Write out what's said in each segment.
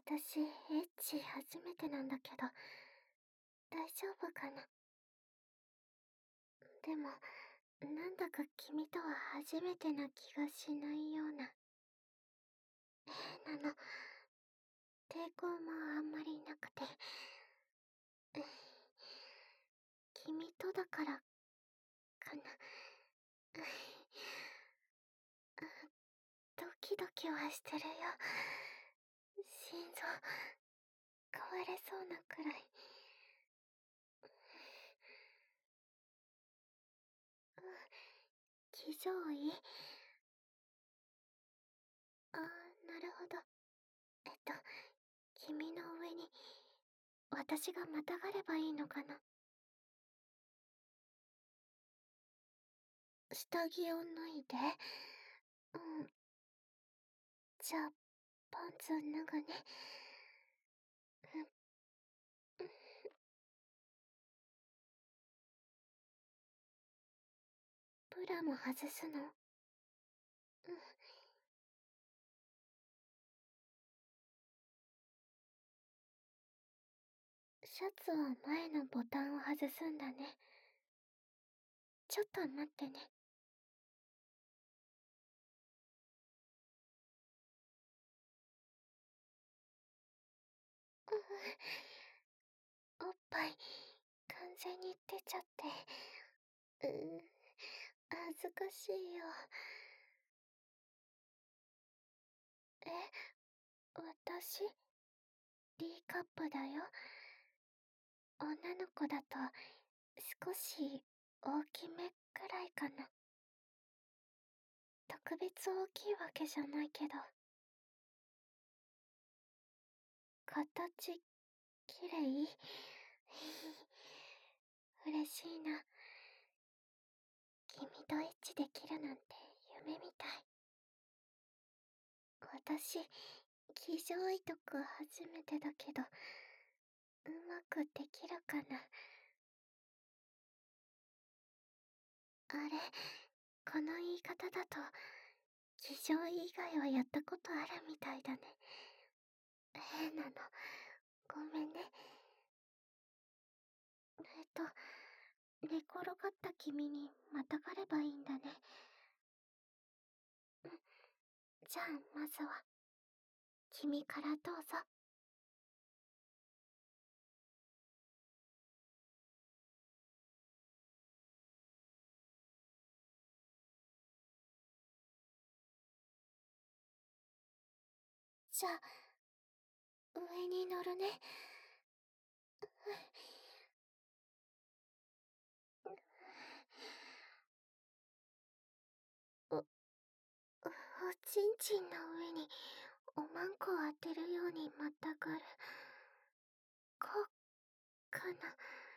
私、エッチ初めてなんだけど、大丈夫かな。でも、なんだか君とは初めてな気がしないような。変なの。抵抗もあんまりなくて。君とだから、かな。ドキドキはしてるよ。心臓、壊れそうなくらい。騎乗位。あー、なるほど。君の上に、私がまたがればいいのかな。下着を脱いで。うん。じゃあ、パンツ脱ぐね。ブラも外すの。シャツは前のボタンを外すんだね。ちょっと待ってね。おっぱい、完全に出ちゃって。恥ずかしいよ。え、私 ?D カップだよ。女の子だと、少し大きめくらいかな。特別大きいわけじゃないけど。形、きれい嬉しいな。君とエッチできるなんて夢みたい。私、騎乗位とか初めてだけど、うまくできるかな。あれ、この言い方だと、騎乗位以外はやったことあるみたいだね。変なの。ごめんね。寝転がった君にまたがればいいんだね。じゃあ、まずは、君からどうぞ。じゃあ、上に乗るね。おちんちんの上におまんこを当てるようにまたがる。こうかな。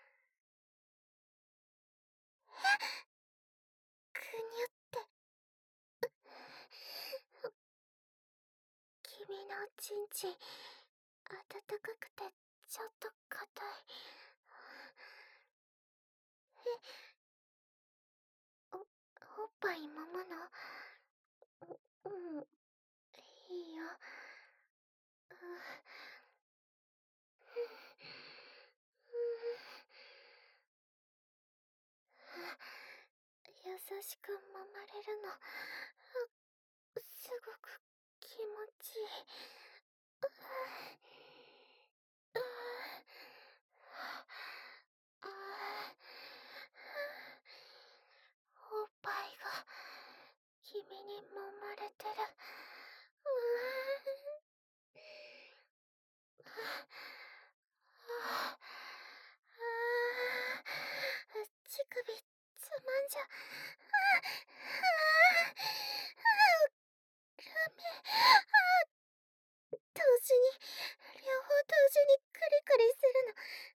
くにゅって。君のおちんちん、暖かくてちょっと硬い。おっぱい揉むの？うん、いいよ。優しく揉まれるの、すごく気持ちいい。おっぱいが君に揉まれてる。乳首つまんじゃ。ダメ。同時に、両方同時にクリクリするの。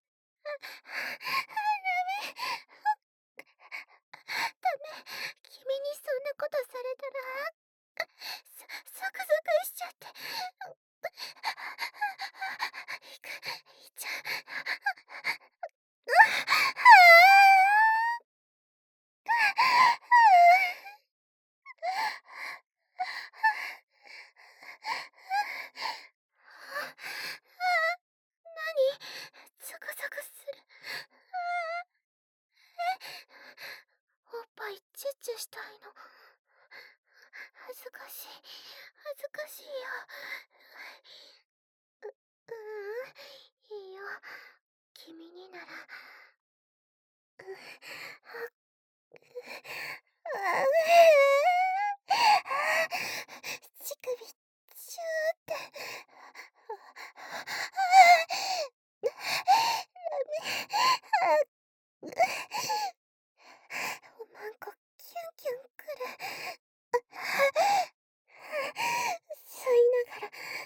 ダメ。ダメ。君にそんなことされたら、 私、恥ずかしいよ。いいよ。君になら。乳首、チューって。おまんこ、キュンキュンくる。そう言いながら、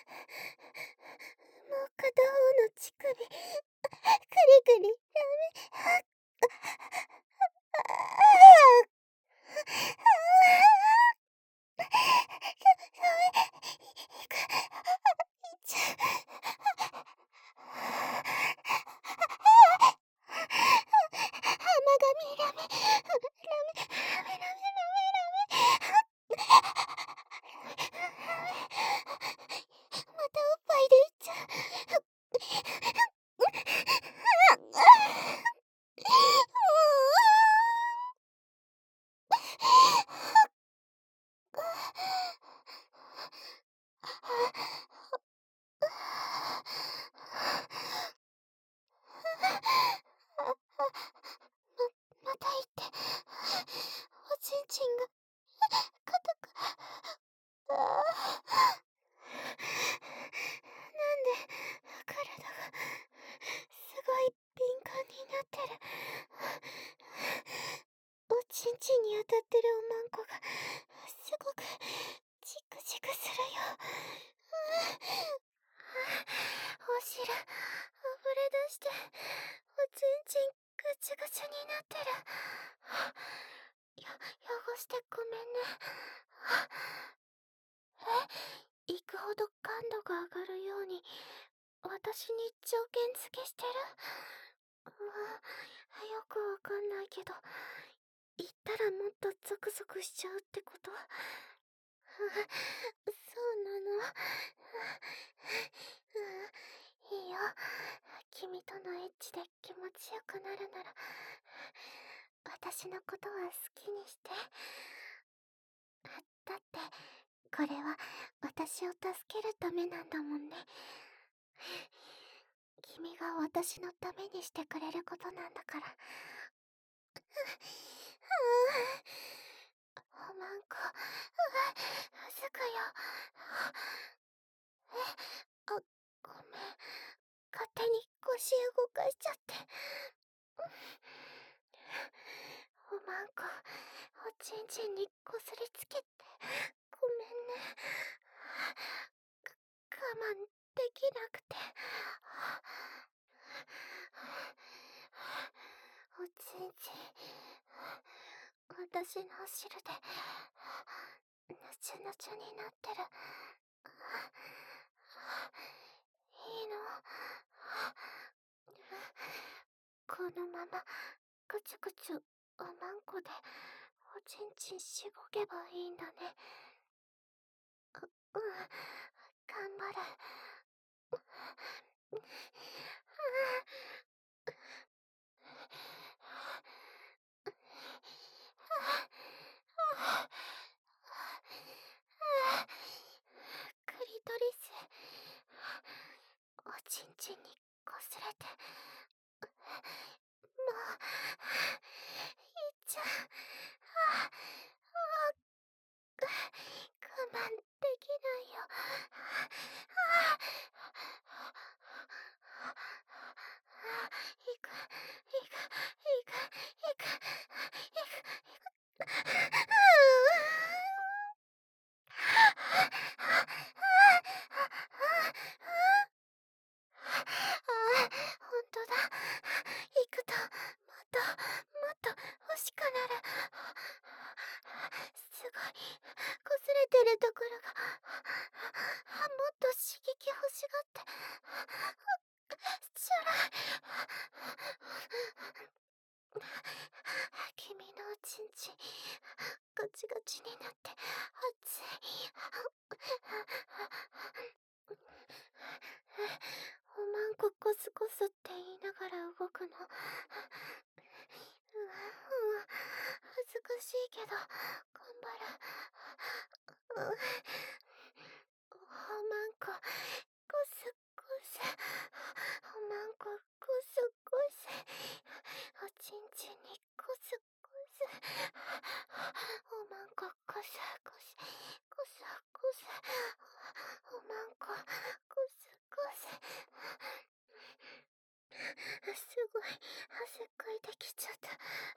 もう片方の乳首、くりくり、またおっぱいでいっちゃまた言って、おちんちんが硬く、なんで体がすごい敏感になってる。おちんちんに当たってるおまんこがすごくチクチクするよ。お汁溢れ出して、おちんちんぐちぐちになってる。汚してごめんね。行くほど感度が上がるように私に条件付けしてる。よくわかんないけど、言ったらもっとゾクゾクしちゃうってこと？そうなの？いいよ。君とのエッチで気持ちよくなるなら、私のことは好きにして。だって、これは私を助けるためなんだもんね。君が私のためにしてくれることなんだから。おまんこ、すくよ。ごめん。勝手に腰動かしちゃって。おまんこ、おちんちんにこすりつけて、ごめんね。我慢できなくて。おちんちん、私のお汁で、ぬちゅぬちゅになってる。いいの？このまま、ぐちゅぐちゅ、おまんこで、おちんちんしごけばいいんだね。頑張る。クリトリス、おちんちんにこすれて、もう、いっちゃう。我慢できないよ。いく、いく、いく、いく、ほんとだ。行くと、もっと、もっと欲しくなる。すごい、こすれてるところが、もっと刺激欲しがって。ちょろい。君のおちんちん、ガチガチになって、熱い。おまんこコスコスって言いながら動くの。恥ずかしいけど、頑張る。 おまんこ、ゴスゴス。おまんこ、ゴスゴス。おちんちんにゴスゴス。おまんこ、ゴスゴス。ゴスゴス。おまんこ、ゴスゴス。すごい、汗かいてきちゃった。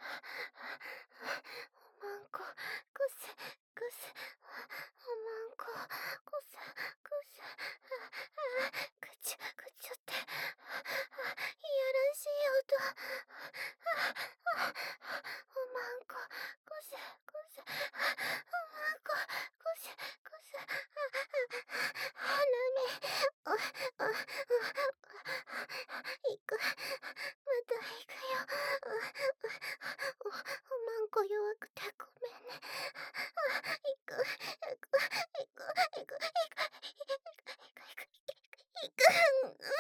おまんこ、ゴスゴス。おまんこ、ゴスゴス。ぐちゅぐちゅって、いやらしい音。おまんこ、ゴスゴス。おまんこ、ゴスゴス。ラメ。行く。また行くよ。おまんこ弱くてごめんね。行く。行く。行く。行く。行く。行く。うわ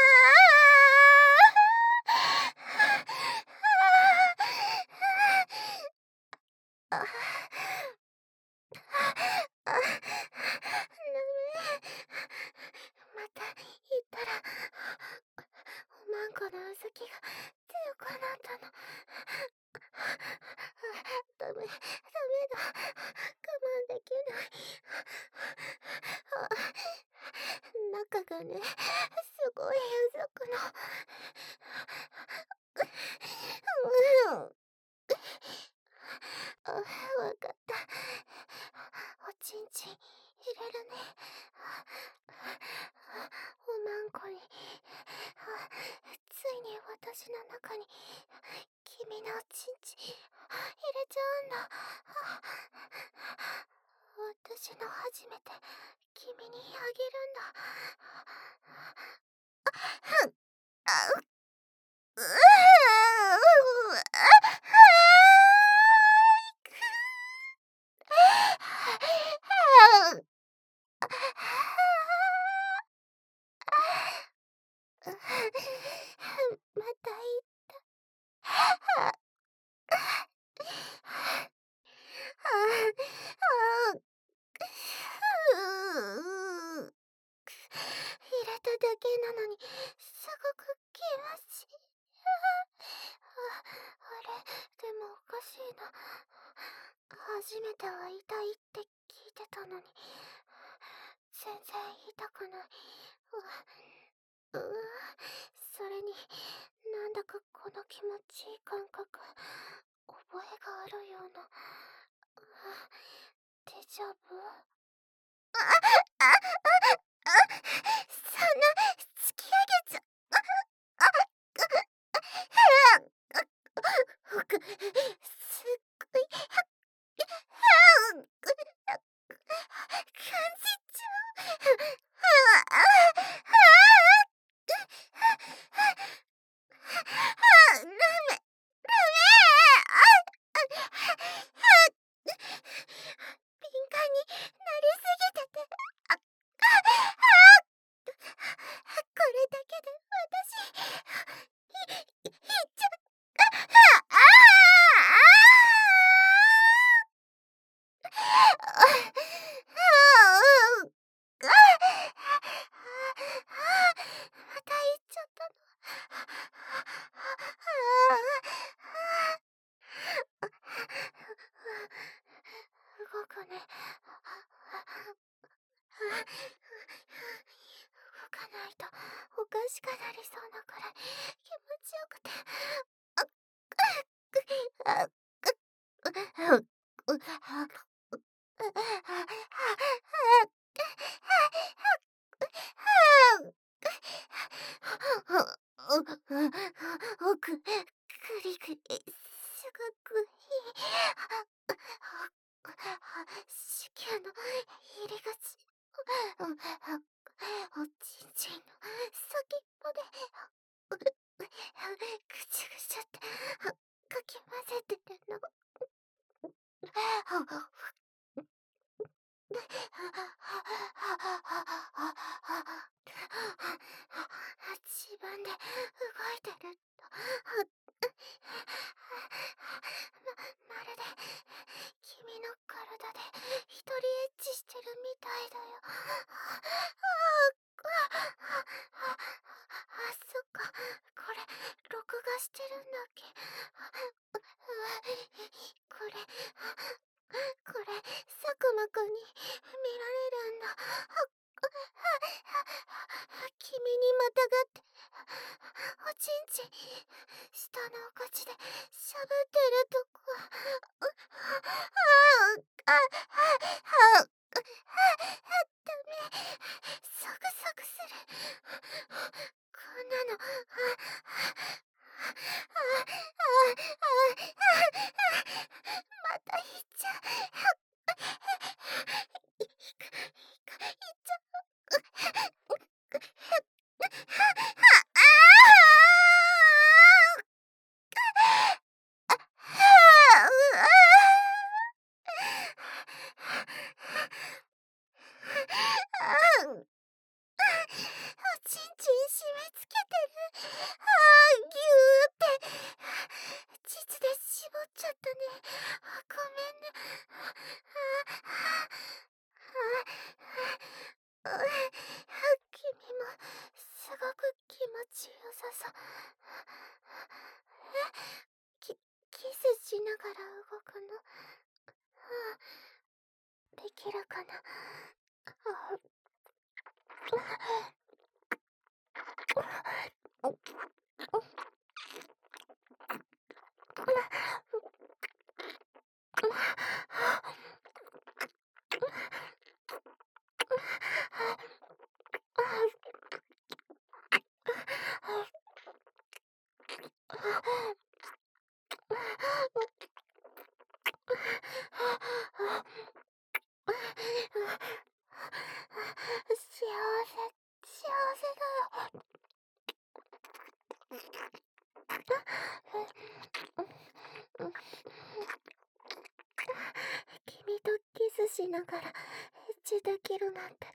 あ。あ。ダメ。また言ったら、おまんこのうずきが強くなったの。ダメ、ダメだ。我慢できない。中がね、すごいうずくの。わかった。おちんちん入れるね。おまんこに、ついに私の中に君のおちんち入れちゃうんだ。私の初めて君にあげるんだ。あううまた言った。入れただけなのにすごく気持ちいい。あれ、でもおかしいな。初めては痛いって聞いてたのに全然痛くない。それになんだかこの気持ちいい感覚覚えがあるような。デジャブ。そんな突き上げちゃ。僕すっごい感じちゃう。ダメ、ダメ。敏感になりすぎてて。これだけで私、いっちゃう。また行っちゃったの。動くね。動かないとおかしくなりそうなくらい気持ちよくて。奥、くりくり、すごくいい。子宮の入り口。おちんちんの先っぽでぐちゅぐちゅってかき混ぜてるの。自分で動いてるとまるで君の体で一人エッチし君にまたがって、おちんちん、下のおかちでしゃぶってるとこ。ダメ。サクサクする。こんなの、また言っちゃう。いっちゃう。おちんちん締め付けてる。ぎゅーって。膣で絞っちゃったね。ごめんね。君もすごく気持ちよさそう。キスしながら動くの。できるかな。幸せだよ。君とキスしながらエッチできるなんて。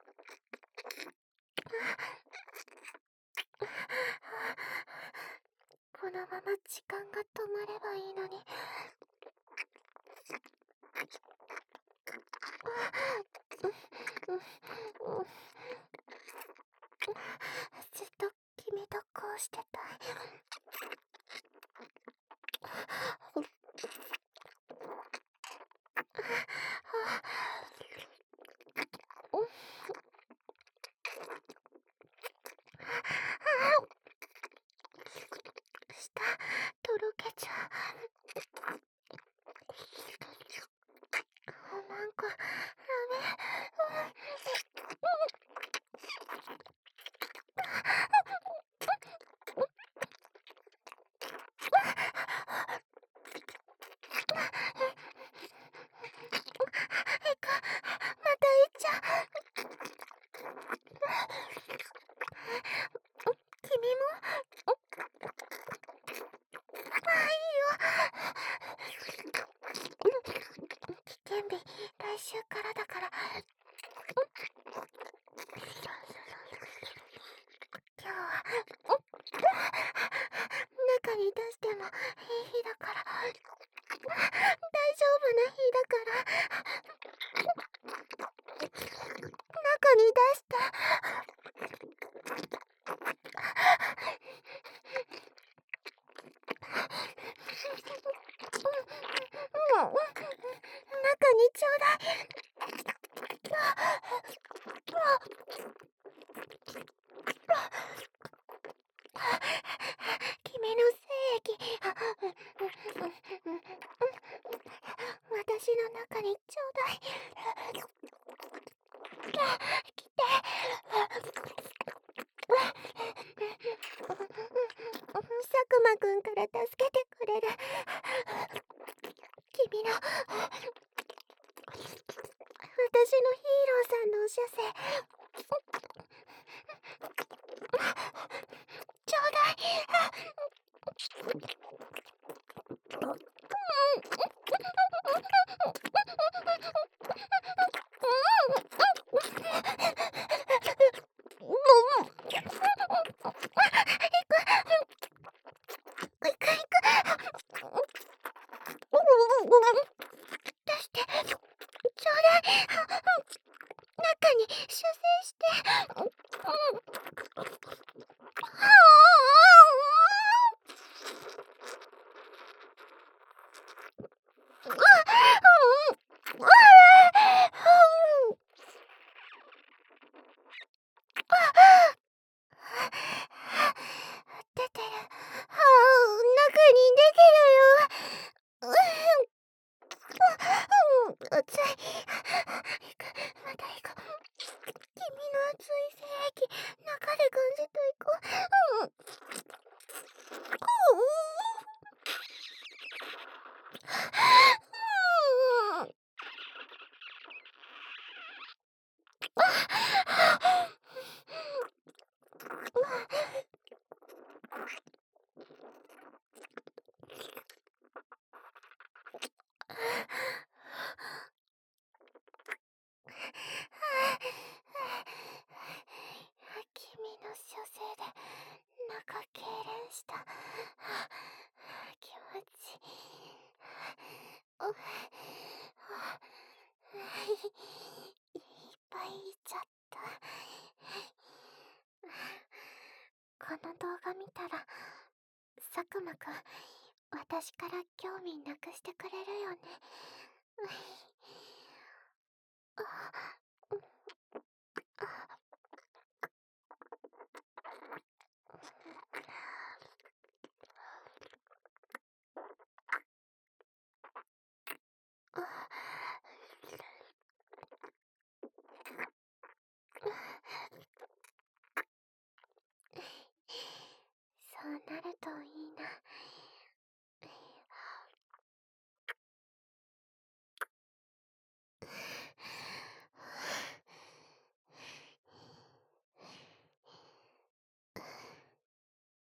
このまま時間が止まればいいのに。ずっと君とこうしてたい。舌とろけちゃう。なんかダメ。また行っちゃう。君も危険日、来週からだから。今日は中に出してもいい日だから。大丈夫な日だから。中に出して。中にちょうだい。君の精液。私の中にちょうだい。来て。佐久間くんから助けてくれる。君の私のヒーローさんのお射精ちょうだい。出してちょうだい。中に射精君の射精で中痙攣した。気持ちいい。いっぱいいっちゃった。この動画見たら佐久間くん私から興味なくしてくれるよね。そうなるとい